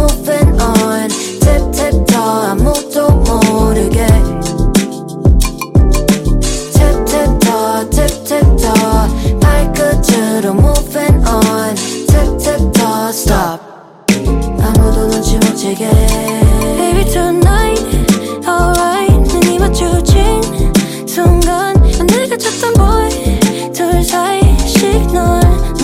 moving on tip tip 더 아무도 모르게 tip tip 더 발끝으로 moving on tip tip 더 stop 아무도 눈치 못 채게 Baby tonight alright 눈이 마주친 순간 내가 찾던 boy 둘 사이 시그널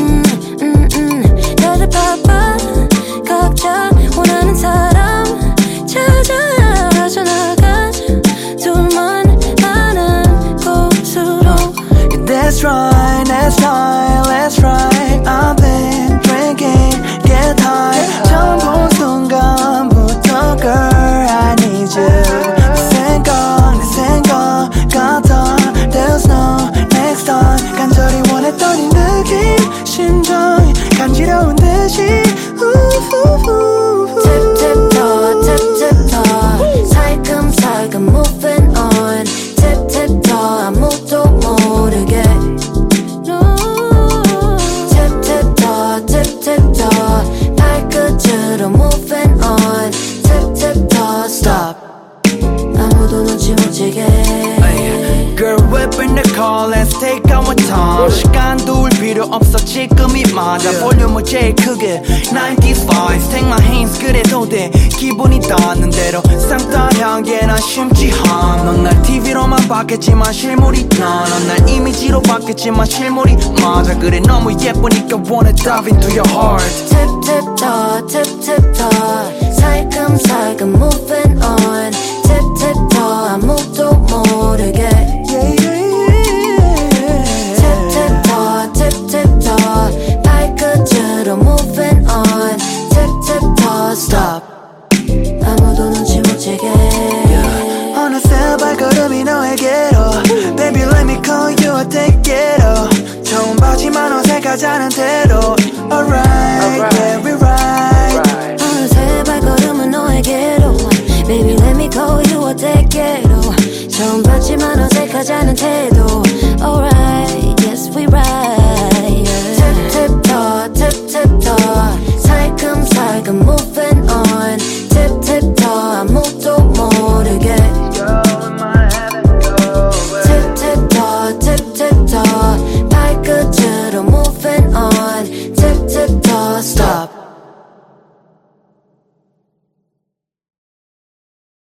다들 바빠 각자 원하는 사람 찾아 빠져나가자 둘만 아는 곳으로 That's right, that's right, that's right I've been drinking, get high 처음 본 순간부터 girl I need you 내 생각 같아 There's no next time 간절히 원했던 이 느낌 심장이 간지러운 듯이 Tip tip 더 살금살금 moving on Tip tip 더 아무도 모르게 Tip tip 더 발끝으로 moving on Tip tip 더 stop 아무도 눈치 못 채게 Girl whip in the car let's take our time 시간 둘 필요 없어 지금이 맞아 볼륨을 제일 크게 90s vibes take my hands 그래도 돼 기분이 닿는 대로 쌍따 향기에 난 심지함 넌 날 TV로만 봤겠지만 실물이 넌 날 이미지로 봤겠지만 실물이 맞아 그래 너무 예쁘니까 wanna dive into your heart tip tip 더 살금살금 moving on Tip tip 더 아무도 모르게 Tip tip 더 발끝으로 moving on Tip tip 더 stop 아무도 눈치 못 채게 어느새 발걸음이 너에게로 Baby let me call you a take it off 처음 봤지만 어색하지 않은 태도 Alright, yeah we